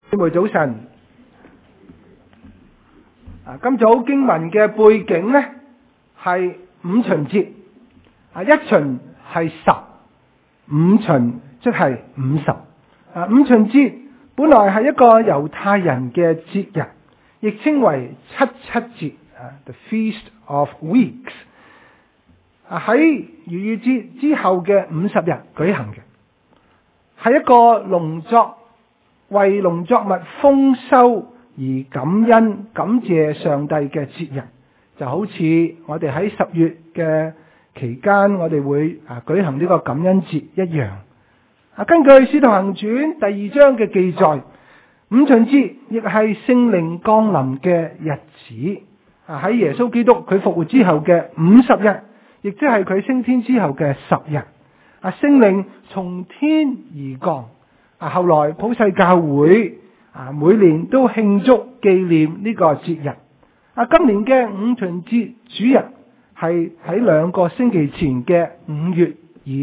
姊妹早晨。今早經文嘅背景呢係五旬節。一旬係10，五旬即係50。五旬節本來係一個猶太人嘅節日，亦稱為七節，The Feast of Weeks。喺逾越節之後嘅50日舉行嘅，係一個為農作物豐收而感恩感謝上帝嘅節日，就好似我哋喺10月嘅期間，我哋會舉行呢個感恩節一樣。根據《使徒行傳》第2章嘅記載，五旬節亦係聖靈降臨嘅日子。喺耶穌基督佢復活之後嘅50日，亦即係佢升天之後嘅10日，聖靈從天而降。後來普世教會每年都慶祝紀念呢個節日。今年嘅五旬節主日係喺2個星期前嘅5月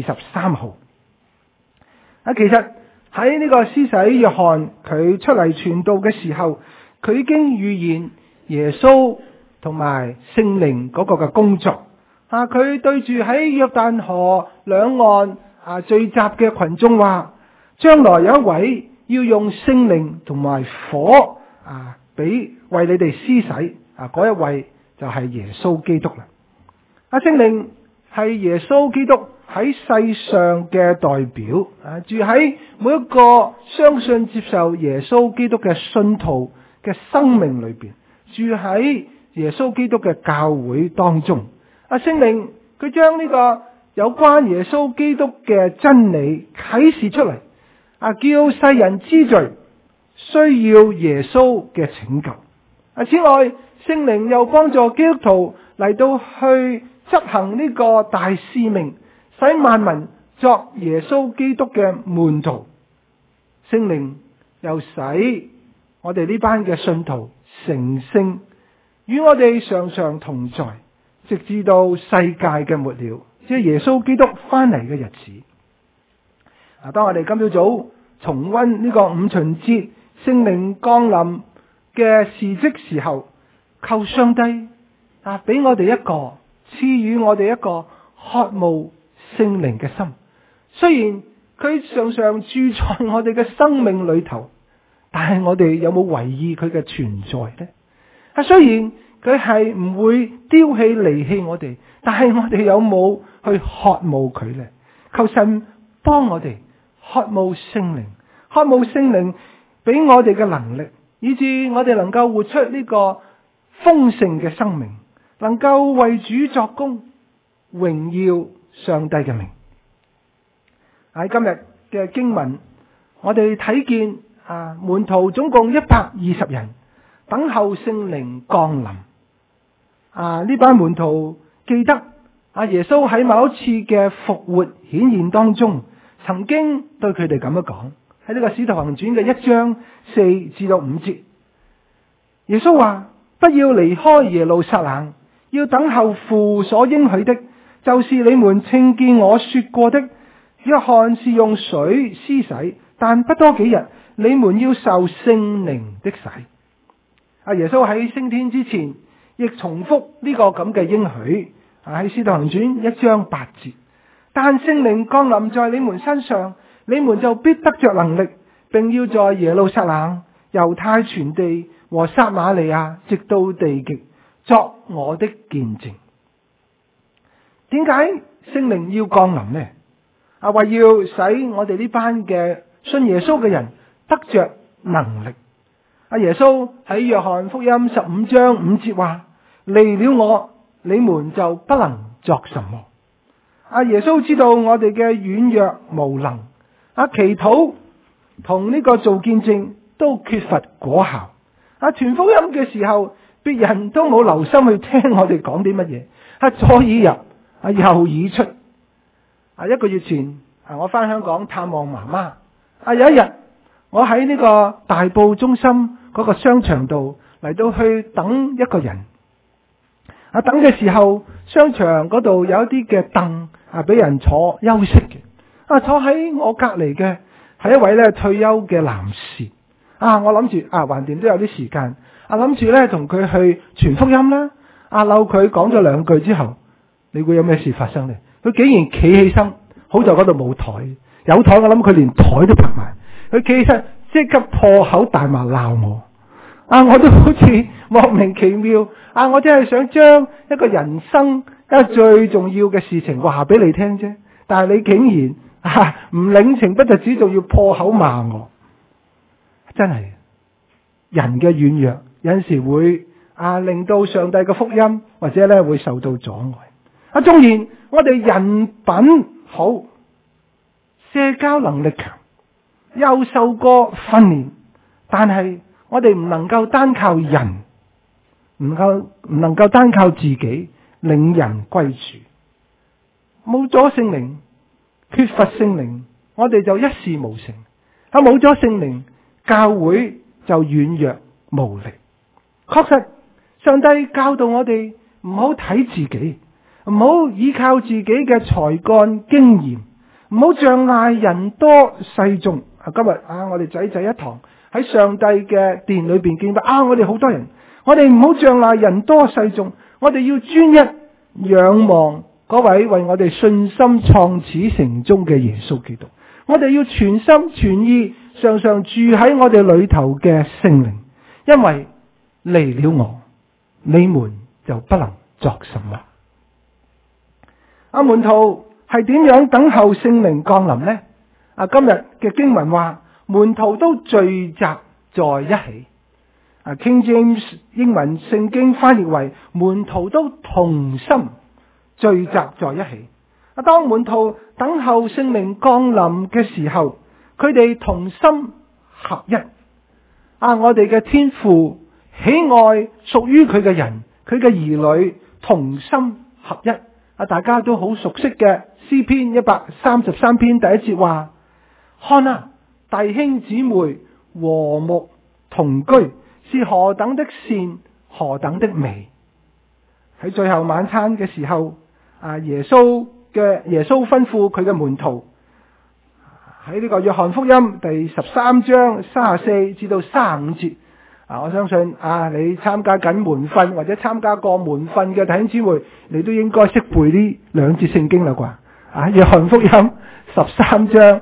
23號。其實喺呢個施洗約翰佢出嚟傳道嘅時候，佢已經預言耶穌同埋聖靈嗰個嘅工作。佢對住喺約旦河兩岸聚集嘅群眾話，將來有一位要用聖靈同埋火為你哋施洗，嗰一位就係耶穌基督啦。聖靈係耶穌基督喺世上嘅代表，住喺每一個相信接受耶穌基督嘅信徒嘅生命裏邊，住喺耶穌基督嘅教會當中。聖靈佢將呢個有關耶穌基督嘅真理啟示出嚟，叫世人知罪，需要耶穌嘅拯救。此外，聖靈又幫助基督徒嚟到去執行呢個大使命，使萬民作耶穌基督嘅門徒。聖靈又使我哋呢班嘅信徒成聖，與我哋常常同在，直至到世界嘅末了，即係耶穌基督翻嚟嘅日子。當我哋今朝早重溫呢個五旬節聖靈降臨嘅事蹟時候，求上帝俾我哋賜予我哋一個渴慕聖靈嘅心。雖然佢常常住在我哋嘅生命裏頭，但係我哋有冇為意佢嘅存在呢？雖然佢係唔會丟棄離棄我哋，但係我哋有冇去渴慕佢呢？求神幫我哋渴慕聖靈，渴慕聖靈俾我哋嘅能力，以致我哋能夠活出呢個豐盛嘅生命，能夠為主作工，榮耀上帝嘅名。喺今日嘅經文，我哋睇見門徒總共120人等候聖靈降臨。呢班門徒記得耶穌喺某一次嘅復活顯現當中，曾經對佢哋咁樣講，喺呢個使徒行傳嘅1章4至到5節，耶穌話：不要離開耶路撒冷，要等候父所應許的，就是你們聽見我說過的。約翰是用水施洗，但不多幾日，你們要受聖靈的洗。耶穌喺升天之前，亦重複呢個咁嘅應許，喺使徒行傳1章8節。但聖靈降臨在你們身上，你們就必得着能力，並要在耶路撒冷、猶太全地和撒瑪利亞，直到地極，作我的見證。點解聖靈要降臨呢？為要使我哋呢班嘅信耶穌嘅人得着能力。耶穌喺約翰福音15章5節話：離了我，你們就不能作什麼。耶穌知道我哋嘅軟弱無能，祈禱同呢個做見證都缺乏果效。傳福音嘅時候，別人都冇留心去聽我哋講啲乜嘢，左耳入，右耳出。1個月前，我翻香港探望媽媽。有一日，我喺呢個大埔中心嗰個商場度嚟到去等一個人。等嘅時候，商場嗰度有一啲嘅凳俾人坐休息嘅。坐喺我隔籬嘅係一位退休嘅男士。 我諗住橫掂都有啲時間，諗住咧同佢去傳福音啦。嬲佢講咗2句之後，你估有咩事發生呢？佢竟然企起身，好在嗰度冇台，有台我諗佢連台都拍埋。佢企起身即刻破口大罵鬧我。我都好似莫名其妙。我真係想將一個人生最重要嘅事情話俾你聽啫，但係你竟然唔領情不特止，仲要破口罵我。真係人嘅軟弱有陣時會令到上帝嘅福音或者咧會受到阻礙。縱然我哋人品好，社交能力強，又受過訓練，但係我哋唔能夠單靠人，唔能夠單靠自己領人歸主。冇咗聖靈，缺乏聖靈，我哋就一事無成。冇咗聖靈，教會就軟弱無力。確實，上帝教導我哋唔好睇自己，唔好依靠自己嘅才幹經驗，唔好仗賴人多勢眾。今日我哋仔一堂喺上帝嘅殿裏邊見到我哋好多人，我哋唔好仗賴人多勢眾，我哋要專一仰望嗰位為我哋信心創始成終嘅耶穌基督。我哋要全心全意常常住喺我哋裏頭嘅聖靈，因為離了我，你們就不能作什麼。門徒係點樣等候聖靈降臨呢？今日嘅經文話，門徒都聚集在一起。King James 英文聖經翻譯為門徒都同心聚集在一起。當門徒等候聖靈降臨嘅時候，佢哋同心合一。我哋嘅天父喜愛屬於佢嘅人，佢嘅兒女同心合一。大家都好熟悉嘅詩篇133篇第1節話：看啊，弟兄姊妹和睦同居，是何等的善，何等的美。喺最後晚餐嘅時候，耶穌吩咐佢嘅門徒喺呢個約翰福音第13章34至到35節。我相信你參加緊門訓或者參加過門訓嘅弟兄姊妹，你都應該識背呢2節聖經啦啩。約翰福音13章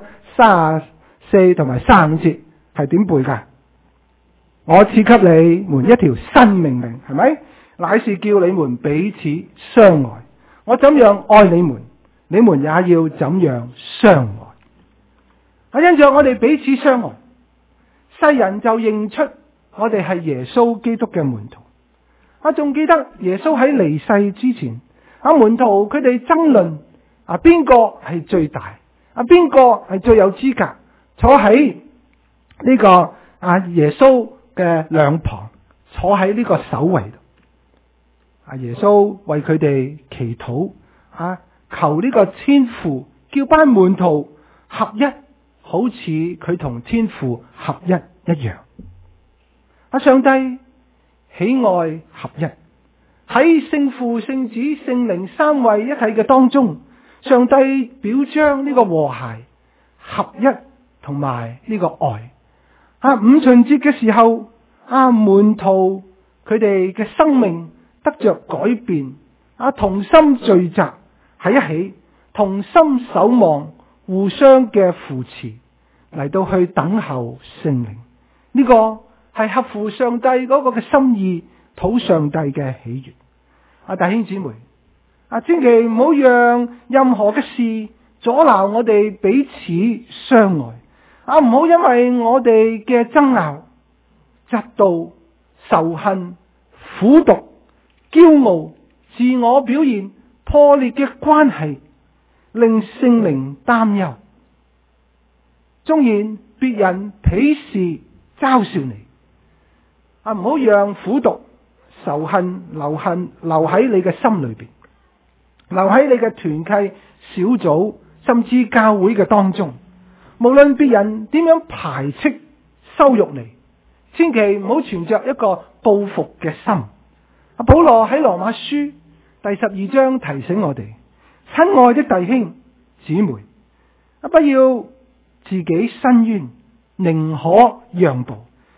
34同埋35節係點背噶？我賜給你們一條新命令，係咪？乃是叫你們彼此相愛。我怎樣愛你們，你們也要怎樣相愛。因着我哋彼此相愛，世人就認出我哋係耶穌基督嘅門徒。仲記得耶穌喺離世之前，門徒佢哋爭論邊個係最大，邊個係最有資格坐喺呢個耶穌嘅兩旁，坐喺呢個首位度。耶穌為佢哋祈禱，求呢個天父叫班門徒合一，好似佢同天父合一一樣。上帝喜愛合一，喺聖父、聖子、聖靈三位一體嘅當中，上帝表彰呢個和諧、合一同埋呢個愛。五旬節嘅時候，門徒佢哋嘅生命得着改變，同心聚集喺一起，同心守望，互相嘅扶持，嚟到去等候聖靈。呢個係合乎上帝嗰個嘅心意，討上帝嘅喜悅。弟兄姊妹，千祈唔好讓任何嘅事阻撓我哋彼此相愛。唔好因為我哋嘅爭拗、嫉妒、仇恨、苦毒、驕傲、自我表現、破裂嘅關係，令聖靈擔憂。縱然別人鄙視嘲笑你，唔好讓苦毒、仇恨、留喺你嘅心裏邊，留喺你嘅團契、小組甚至教會嘅當中。無論別人點樣排斥、羞辱你，千祈唔好存着一個報復嘅心。保羅喺羅馬書第12章提醒我哋：親愛的弟兄姊妹，不要自己申冤，寧可讓步，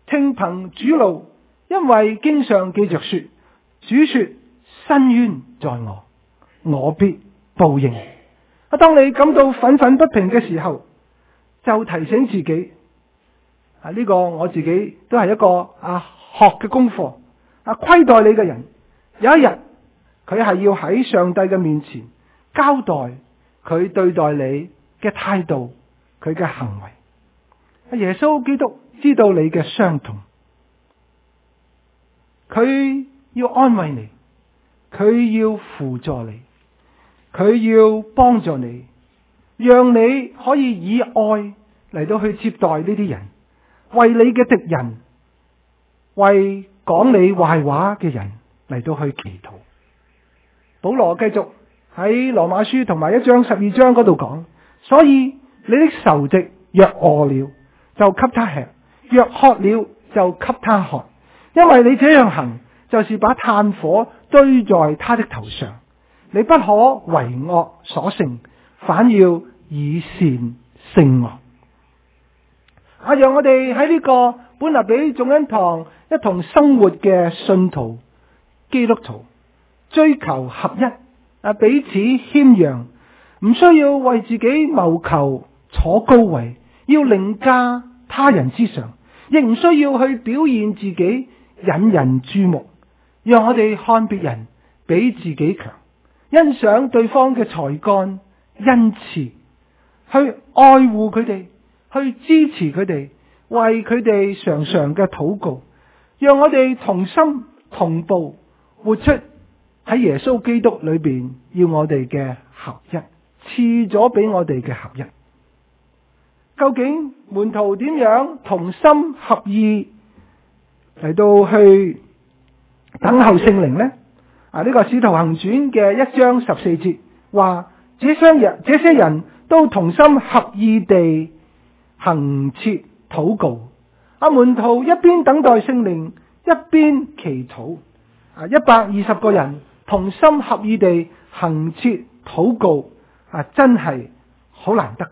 聽憑主怒，因為經上記着說，主說：伸冤在我，我必報應。當你感到憤憤不平嘅時候，就提醒自己，呢個我自己都係一個學嘅功課。虧待你嘅人，有一日佢係要喺上帝嘅面前交代佢對待你嘅態度，佢嘅行為。耶穌基督知道你嘅傷痛，佢要安慰你，佢要輔助你，佢要幫助你，讓你可以以愛嚟到去接待呢啲人，為你嘅敵人，為講你壞話嘅人嚟到去祈禱。保羅繼續喺羅馬書同埋1章12章嗰度講，所以你的仇敵若餓了，就給他吃；若渴了，就給他喝。因為你這樣行，就是把炭火堆在他的頭上。你不可為惡所勝，反要以善勝惡。讓我哋喺呢個本立比眾恩堂一同生活嘅信徒基督徒，追求合一，彼此謙讓，唔需要為自己謀求坐高位，要凌駕他人之上，亦唔需要去表現自己引人注目。讓我哋看別人比自己強，欣賞對方嘅才幹恩賜，去愛護佢哋，去支持佢哋，為佢哋常常嘅禱告。讓我哋同心同步活出喺耶穌基督裏邊要我哋嘅合一，賜咗俾我哋嘅合一。究竟門徒點樣同心合意嚟到去等候聖靈呢？呢個使徒行傳嘅1章14節話，這些人都同心合意地恆切禱告。門徒一邊等待聖靈，一邊祈禱。120個人同心合意地恆切禱告，真係好難得嘅。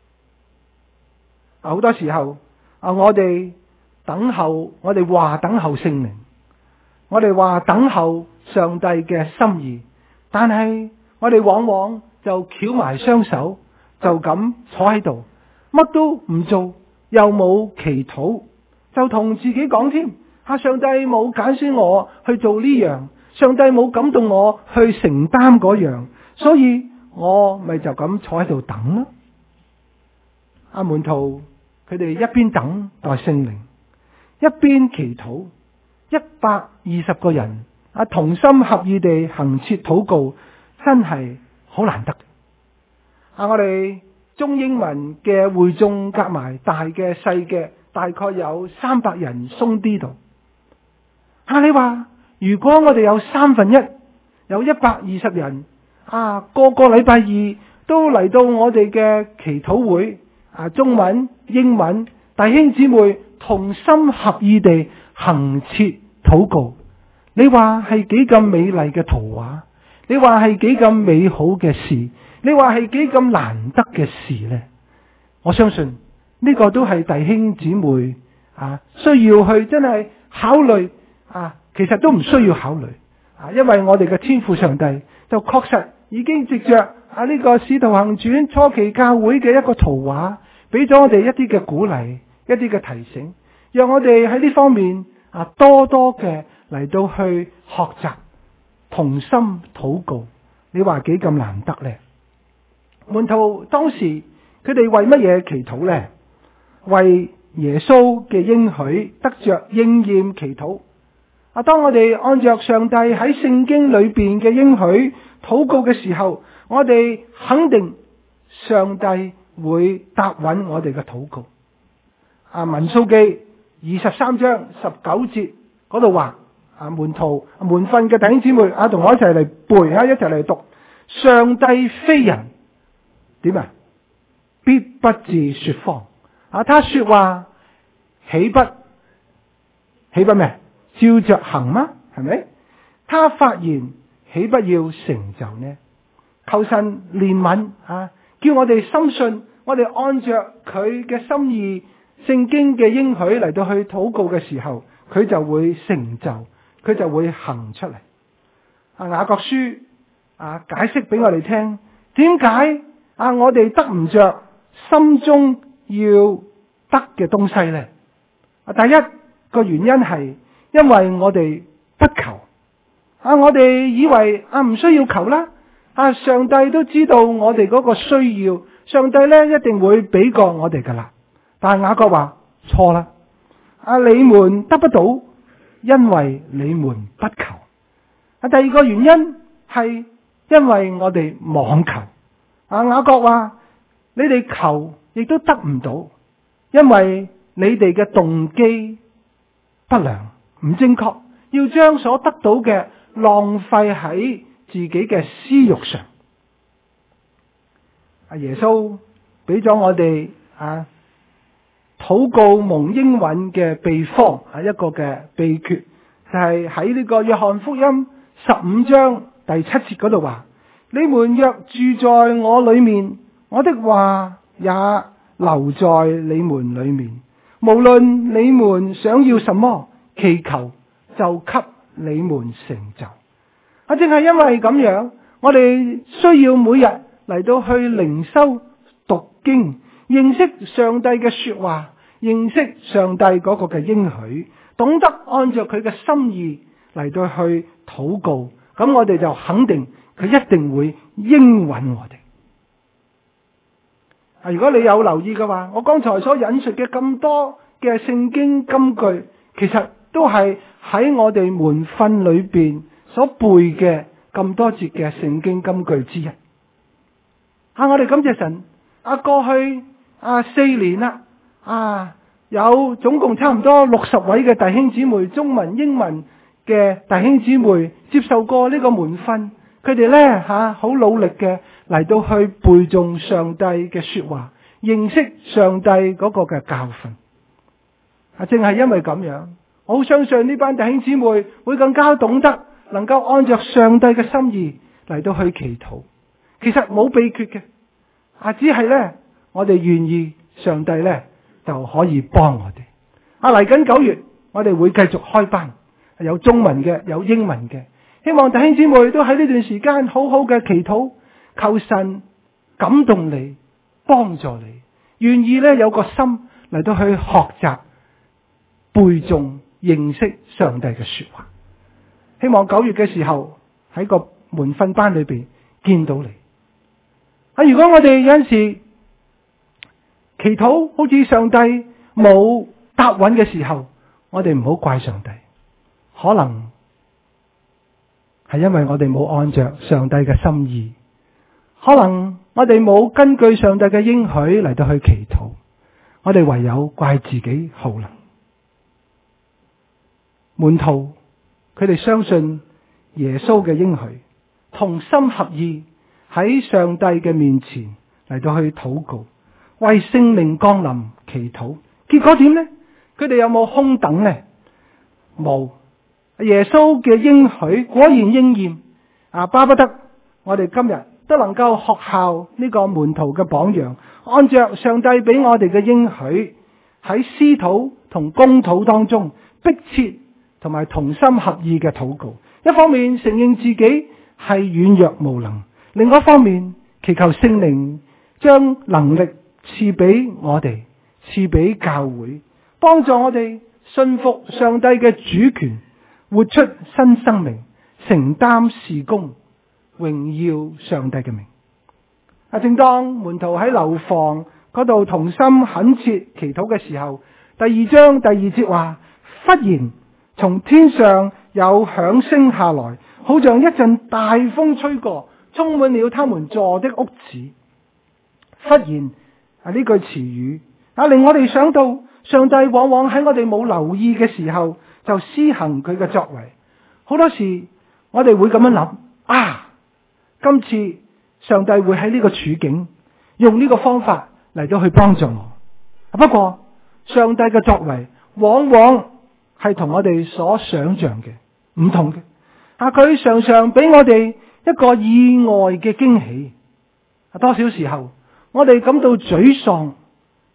好多時候我哋等候，我哋話等候聖靈，我哋話等候上帝嘅心意，但係我哋往往就翹埋雙手，就咁坐喺度，乜都唔做，又冇祈禱，就同自己講添，上帝冇揀選我去做呢樣，上帝冇感動我去承擔嗰樣，所以我咪就咁坐喺度等咯。門徒佢哋一邊等待聖靈，一邊祈禱。120個人同心合意地恆切禱告，真係好難得。我哋中英文嘅會眾夾埋大嘅細嘅，大概有300人鬆啲度。你話如果我哋有1/3，有120人，個個禮拜二都嚟到我哋嘅祈禱會，中文、英文，弟兄姊妹同心合意地恆切禱告，你話係幾咁美麗嘅圖畫？你話係幾咁美好嘅事？你話係幾咁難得嘅事呢？我相信呢個都係弟兄姊妹需要去真係考慮。其實都唔需要考慮，因為我哋嘅天父上帝就確實已經藉着呢個使徒行傳初期教會嘅一個圖畫，俾咗我哋一啲嘅鼓勵，一啲嘅提醒，讓我哋喺呢方面多多嘅嚟到去學習同心禱告。你話幾咁難得呢？門徒當時佢哋為乜嘢祈禱呢？為耶穌嘅應許得着應驗祈禱。當我哋按着上帝喺聖經裏邊嘅應許禱告嘅時候，我哋肯定上帝會答允我哋嘅禱告。民數記23章19節嗰度話，門訓嘅弟兄姊妹同我一齊嚟背，一齊嚟讀。上帝非人，點必不致說謊。他說話豈不咩？照着行嗎？係咪？他發言豈不要成就呢？求神憐憫叫我哋深信，我哋按着佢嘅心意聖經嘅應許嚟到去禱告嘅時候，佢就會成就，佢就會行出嚟。雅各書解釋俾我哋聽，點解我哋得唔着心中要得嘅東西呢？第一個原因係因為我哋不求。我哋以為唔需要求啦。上帝都知道我哋嗰個需要，上帝呢一定會俾過我哋噶啦。但係雅各話錯啦。你們得不到，因為你們不求。第二個原因係因為我哋妄求。雅各話你哋求亦都得唔到，因為你哋嘅動機不良、唔正確，要將所得到嘅浪費喺自己嘅私欲上。耶穌俾咗我哋禱告蒙應允嘅秘方，一個嘅秘訣，就係喺呢個約翰福音15章第7節嗰度話：你們若住在我裏面，我的話也留在你們裏面，無論你們想要什麼，祈求就給你們成就。正係因為咁樣，我哋需要每日嚟到去靈修讀經，認識上帝嘅說話，認識上帝嗰個嘅應許，懂得按照佢嘅心意嚟到去禱告，咁我哋就肯定佢一定會應允我哋。如果你有留意嘅話，我剛才所引述嘅咁多嘅聖經金句，其實都係喺我哋門訓裏邊所背嘅咁多節嘅聖經金句之一。我哋感謝神，過去4年啦，有總共差唔多60位嘅弟兄姊妹，中文英文嘅弟兄姊妹接受過呢個門訓，佢哋呢好努力嘅嚟到去背誦上帝嘅說話，認識上帝嗰個嘅教訓。正係因為咁樣，我好相信呢班弟兄姊妹會更加懂得能夠按照上帝嘅心意嚟到去祈禱。其實冇秘訣嘅，只係呢，我哋願意，上帝呢就可以幫我哋。嚟緊9月，我哋會繼續開班，有中文嘅，有英文嘅。希望弟兄姊妹都喺呢段時間好好嘅祈禱，求神感動你，幫助你，願意呢有個心嚟到去學習背誦認識上帝嘅說話。希望9月嘅時候喺個門訓班裏邊見到你。如果我哋有陣時祈禱好似上帝冇答允嘅時候，我哋唔好怪上帝，可能係因為我哋冇按着上帝嘅心意，可能我哋冇根據上帝嘅應許嚟到去祈禱，我哋唯有怪自己好能。門徒佢哋相信耶穌嘅應許，同心合意喺上帝嘅面前嚟到去禱告，為聖靈降臨祈禱。結果點呢？佢哋有冇空等呢？冇。耶穌嘅應許果然應驗。巴不得我哋今日都能夠學效呢個門徒嘅榜樣，按照上帝俾我哋嘅應許，喺私禱同公禱當中迫切同埋同心合意嘅禱告。一方面承認自己係軟弱無能，另一方面祈求聖靈將能力賜俾我哋，賜俾教會，幫助我哋信服上帝嘅主權，活出新生命，承擔事工，榮耀上帝嘅名。正當門徒喺樓房嗰度同心懇切祈禱嘅時候，第2章第2節話，忽然從天上有響聲下來，好像一陣大風吹過，充滿了他們坐的屋子。忽然呢句詞語令我哋想到上帝往往喺我哋冇留意嘅時候就施行佢嘅作為。好多時我哋會咁樣諗，今次上帝會喺呢個處境用呢個方法嚟到去幫助我。不過上帝嘅作為往往係同我哋所想象嘅唔同嘅。佢常常俾我哋一個意外嘅驚喜。多少時候我哋感到沮喪，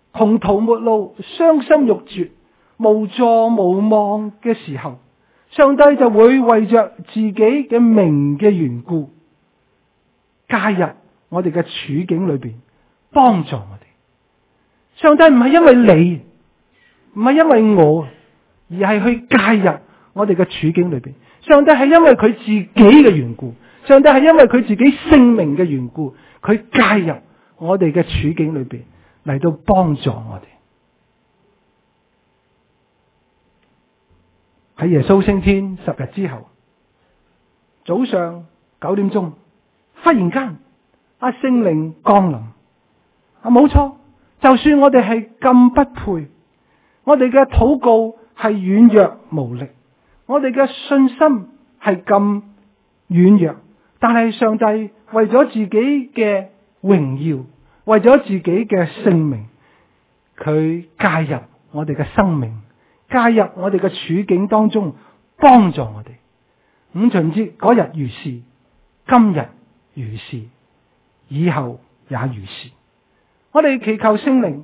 窮途末路、傷心欲絕、無助無望嘅時候，上帝就會為着自己嘅名嘅緣故，介入我哋嘅處境裏邊，幫助我哋。上帝唔係因為你，唔係因為我，而係去介入我哋嘅處境裏邊。上帝係因為佢自己嘅緣故，上帝係因為佢自己性命嘅緣故，佢介入我哋嘅處境裏邊，嚟到幫助我哋。喺耶穌升天10日之後，早上9點鐘，忽然間聖靈降臨。冇錯，就算我哋係咁不配，我哋嘅禱告係軟弱無力，我哋嘅信心係咁軟弱，但係上帝為咗自己嘅榮耀，為咗自己嘅性命，佢介入我哋嘅生命，介入我哋嘅處境當中，幫助我哋。五旬節嗰日如是，今日如是，以後也如是。我哋祈求聖靈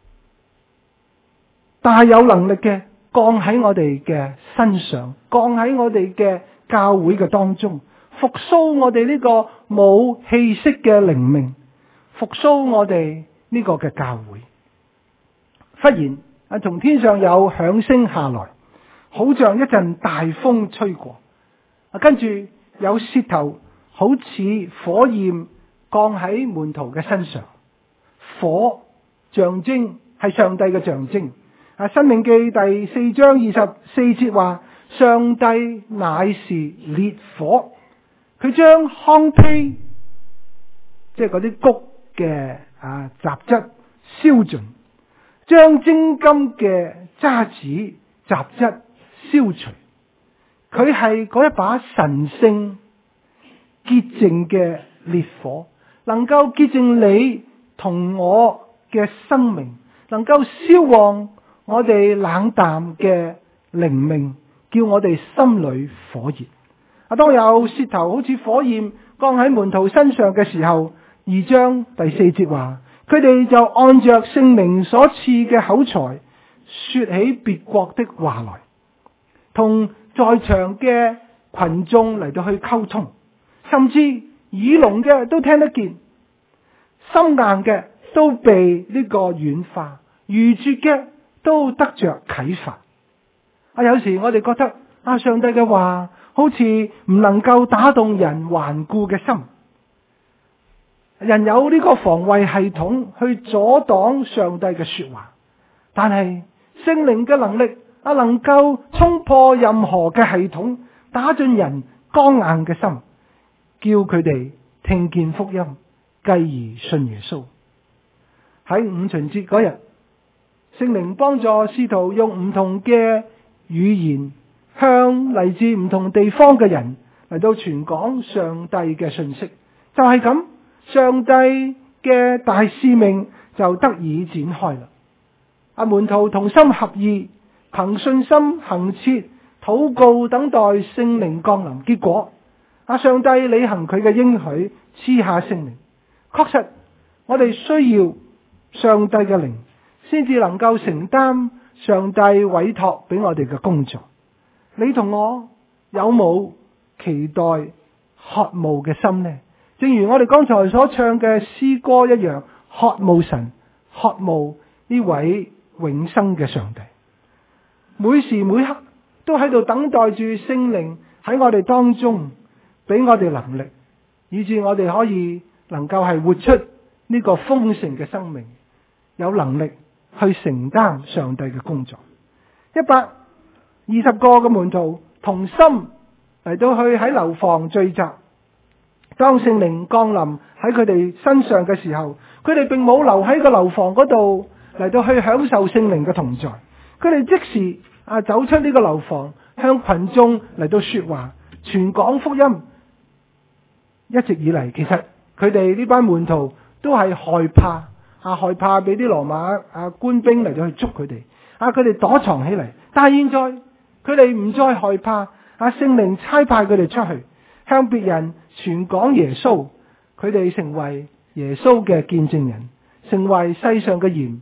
大有能力嘅降喺我哋嘅身上，降喺我哋嘅教會嘅當中，復甦我哋呢個冇氣息嘅靈命，復甦我哋呢個嘅教會。忽然從天上有響聲下來，好像一陣大風吹過，跟住有舌頭好似火焰降喺門徒嘅身上。火象徵係上帝嘅象徵。申命記第4章24節話，上帝乃是烈火，佢將糠秕，即係嗰啲穀嘅雜質燒盡，將精金嘅渣子雜質消除。佢係嗰一把神聖潔淨嘅烈火，能夠潔淨你同我嘅生命，能夠燒旺我哋冷淡嘅靈命，叫我哋心裏火熱。當有舌頭好似火焰降喺門徒身上嘅時候，2章第4節話，佢哋就按着聖靈所賜嘅口才，說起別國的話來，同在場嘅群眾嚟到去溝通，甚至耳聾嘅都聽得見，心硬嘅都被呢個軟化，愚拙嘅都得着啟發。有時我哋覺得上帝嘅話好似唔能夠打動人頑固嘅心，人有呢個防衛系統去阻擋上帝嘅說話，但係聖靈嘅能力能夠衝破任何嘅系統，打進人剛硬嘅心，叫佢哋聽見福音，繼而信耶穌。喺五旬節嗰日，聖靈幫助使徒用唔同嘅語言向嚟自唔同地方嘅人嚟到傳講上帝嘅信息。就係咁，上帝嘅大使命就得以展開啦。門徒同心合意，憑信心行切禱告，等待聖靈降臨。結果上帝履行佢嘅應許，賜下聖靈。確實我哋需要上帝嘅靈，先至能夠承擔上帝委託俾我哋嘅工作。你同我有冇期待渴慕嘅心呢？正如我哋剛才所唱嘅詩歌一樣，渴慕神，渴慕呢位永生嘅上帝。每時每刻都喺度等待住聖靈喺我哋當中俾我哋能力，以致我哋可以能夠係活出呢個豐盛嘅生命，有能力去承擔上帝嘅工作。120個嘅門徒同心嚟到去喺樓房聚集。當聖靈降臨喺佢哋身上嘅時候，佢哋並冇留喺個樓房嗰度嚟到去享受聖靈嘅同在，佢哋即時走出呢個樓房，向群眾嚟到說話，傳講福音。一直以嚟，其實佢哋呢班門徒都係害怕俾啲羅馬官兵嚟到去捉佢哋，佢哋躲藏起嚟。但係現在佢哋唔再害怕，聖靈差派佢哋出去向別人傳講耶穌，佢哋成為耶穌嘅見證人，成為世上嘅鹽，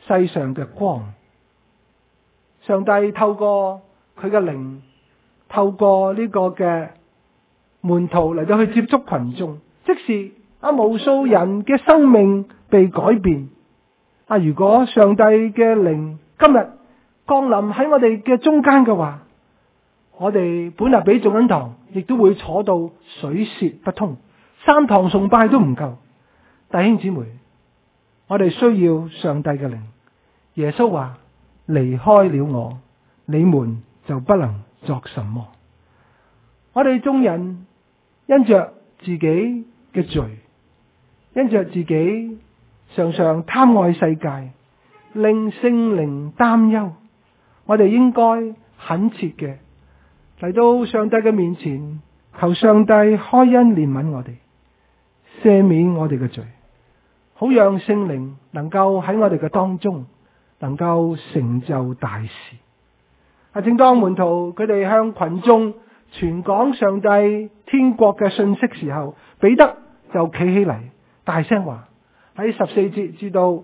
世上嘅光。上帝透過佢嘅靈，透過呢個嘅門徒嚟到去接觸群眾，即是無數人嘅生命被改變。如果上帝嘅靈今日降臨喺我哋嘅中間嘅話，我哋本立比眾恩堂亦都會坐到水泄不通，3堂崇拜都唔夠。弟兄姊妹，我哋需要上帝嘅靈。耶穌話：離開了我，你們就不能作什麼。我哋眾人因着自己嘅罪，因着自己常常貪愛世界，令聖靈擔憂，我哋應該懇切嘅嚟到上帝嘅面前，求上帝開恩憐憫我哋，赦免我哋嘅罪，好讓聖靈能夠喺我哋嘅當中能夠成就大事。正當門徒佢哋向群眾傳講上帝天國嘅信息時候，彼得就企起嚟大聲話，喺14節至到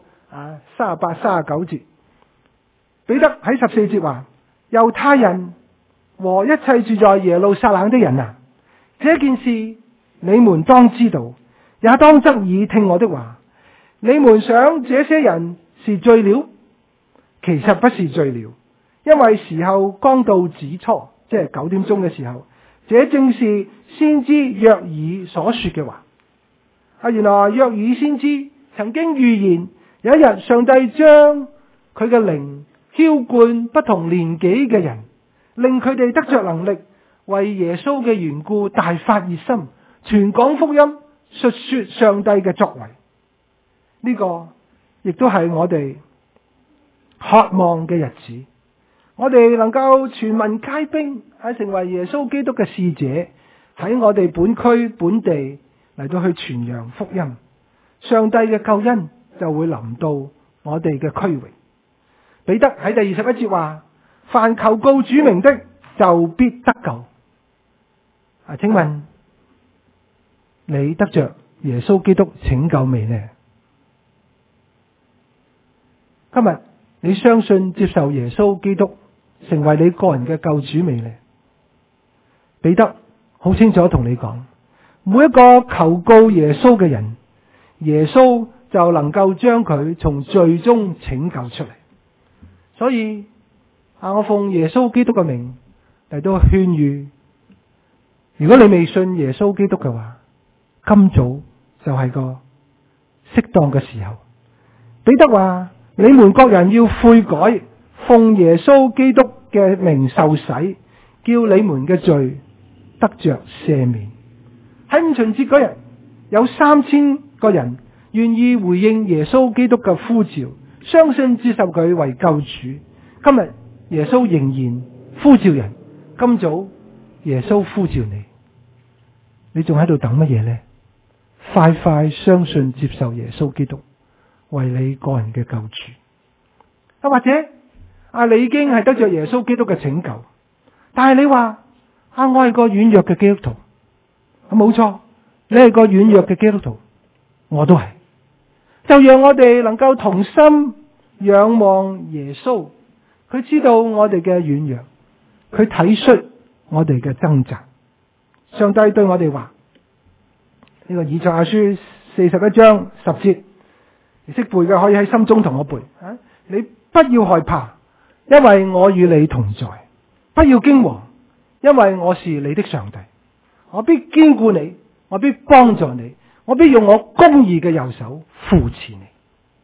38、39節，彼得喺14節話：猶太人和一切住在耶路撒冷的人啊，這件事你們當知道，也當側耳聽我的話。你們想這些人是醉了？其實不是醉了，因為時候剛到子初，即係9點鐘嘅時候，這正是先知約珥所說嘅話。原來約珥先知曾經預言，有一日上帝將佢嘅靈澆灌不同年紀嘅人，令佢哋得着能力，為耶穌嘅緣故大發熱心，傳講福音，述說上帝嘅作為。呢個亦都係我哋渴望嘅日子，我哋能夠全民皆兵，成為耶穌基督嘅使者，喺我哋本區本地嚟到去傳揚福音，上帝嘅救恩就會臨到我哋嘅區域。彼得喺第21節話：凡求告主名的，就必得救。請問你得着耶穌基督拯救未呢？今日你相信接受耶穌基督成為你個人嘅救主未呢？彼得好清楚同你講，每一個求告耶穌嘅人，耶穌就能夠將佢從罪中拯救出嚟。所以我奉耶穌基督嘅名嚟到勸喻，如果你未信耶穌基督嘅話，今早就係個適當嘅時候。彼得話：你們各人要悔改，奉耶穌基督嘅名受洗，叫你們嘅罪得着赦免。喺五旬節嗰日，有3000個人願意回應耶穌基督嘅呼召，相信接受佢為救主。今日耶穌仍然呼召人，今早耶穌呼召你，你仲喺度等乜嘢呢？快快相信接受耶穌基督為你個人嘅救主。或者你已經係得着耶穌基督嘅拯救，但係你話我係個軟弱嘅基督徒。冇錯，你係個軟弱嘅基督徒，我都係。就讓我哋能夠同心仰望耶穌，佢知道我哋嘅軟弱，佢體恤我哋嘅掙扎。上帝對我哋話，呢個以賽亞書41章10節，你識背嘅可以喺心中同我背。你不要害怕，因為我與你同在；不要驚惶，因為我是你的上帝。我必堅固你，我必幫助你，我必用我公義嘅右手扶持你。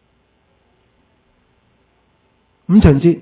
五旬節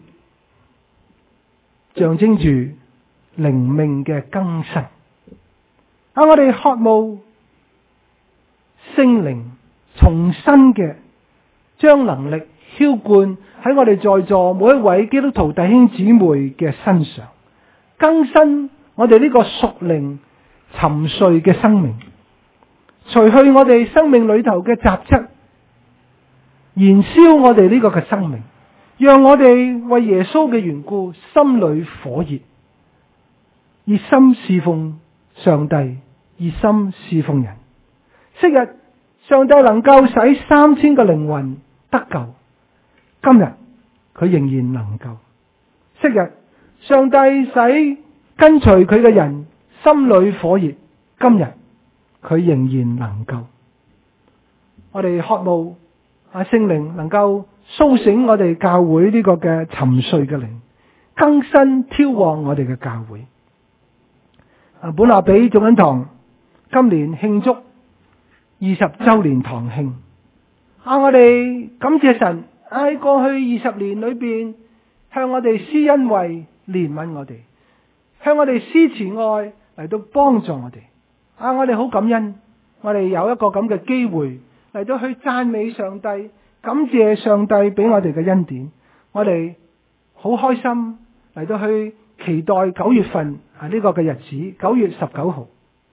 象徵住靈命嘅更新。我哋渴慕聖靈重新嘅將能力澆灌喺我哋在座每一位基督徒弟兄姊妹嘅身上，更新我哋呢個屬靈沉睡嘅生命，除去我哋生命裏頭嘅雜質，燃燒我哋呢個嘅生命，讓我哋為耶穌嘅緣故心裏火熱，熱心侍奉上帝，熱心侍奉人。昔日上帝能夠使3000個靈魂得救， 今日佢仍然能夠。昔日上帝使跟隨佢嘅人心裏火熱，今日佢仍然能夠。我哋渴慕聖靈能夠蘇醒我哋教會呢個嘅沉睡嘅靈，更新挑旺我哋嘅教會。本拿比眾恩堂今年慶祝20周年堂慶。我哋感謝神喺過去20年裏邊向我哋施恩惠、憐憫我哋，向我哋施慈愛嚟到幫助我哋。我哋好感恩，我哋有一個咁嘅機會嚟到去讚美上帝，感謝上帝俾我哋嘅恩典。我哋好開心嚟到去期待9月份呢個嘅日子，9月19號。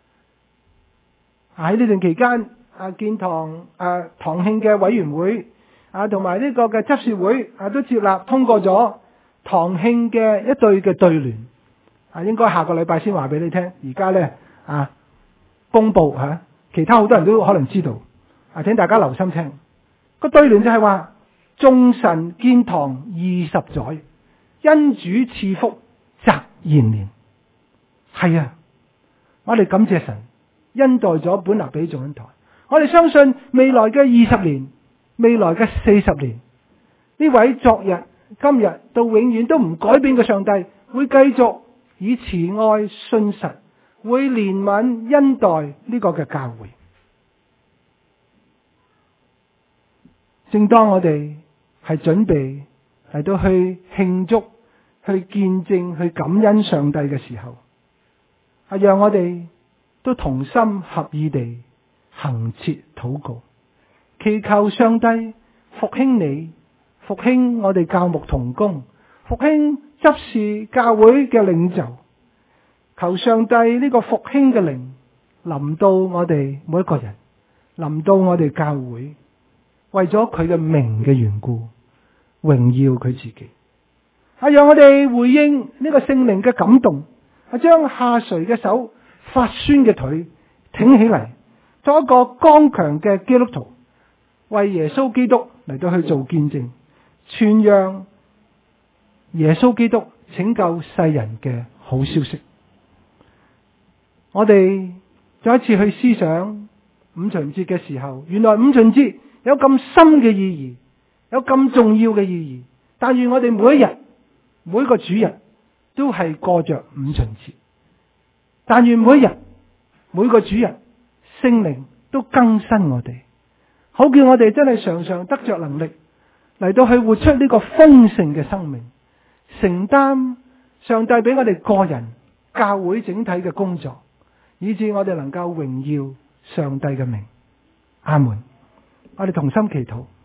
喺呢段期間，建堂堂慶嘅委員會同埋呢個嘅執事會都接納通過咗堂慶嘅一對嘅對聯。應該下個禮拜先話俾你聽，而家呢公布其他好多人都可能知道。請大家留心聽。個對聯就係話：眾神建堂20載，恩主賜福澤延年。係啊，我哋感謝神恩待咗本拿比眾恩堂。我哋相信未來嘅20年，未來嘅40年，呢位昨日、今日到永遠都唔改變嘅上帝，會繼續以慈愛信實，會憐憫恩待呢個嘅教會。正當我哋係準備嚟到去慶祝、去見證、去感恩上帝嘅時候，讓我哋都同心合意地恆切禱告，祈求上帝復興你，復興我哋教牧同工，復興執事教會嘅領袖。求上帝呢個復興嘅靈臨到我哋每一個人，臨到我哋教會，為咗佢嘅名嘅緣故，榮耀佢自己。讓我哋回應呢個聖靈嘅感動，將下垂嘅手、發酸嘅腿挺起嚟，做一個剛強嘅基督徒，為耶穌基督嚟到去做見證，傳揚耶穌基督拯救世人嘅好消息。我哋再一次去思想五旬節嘅時候，原來五旬節有咁深嘅意義，有咁重要嘅意義。但願我哋每一日、每個主日都係過着五旬節。但願每一日、每個主日，聖靈都更新我哋，好叫我哋真係常常得着能力嚟到去活出呢個豐盛嘅生命，承擔上帝俾我哋個人、教會整體嘅工作，以致我哋能夠榮耀上帝嘅名。阿門。我哋同心祈禱。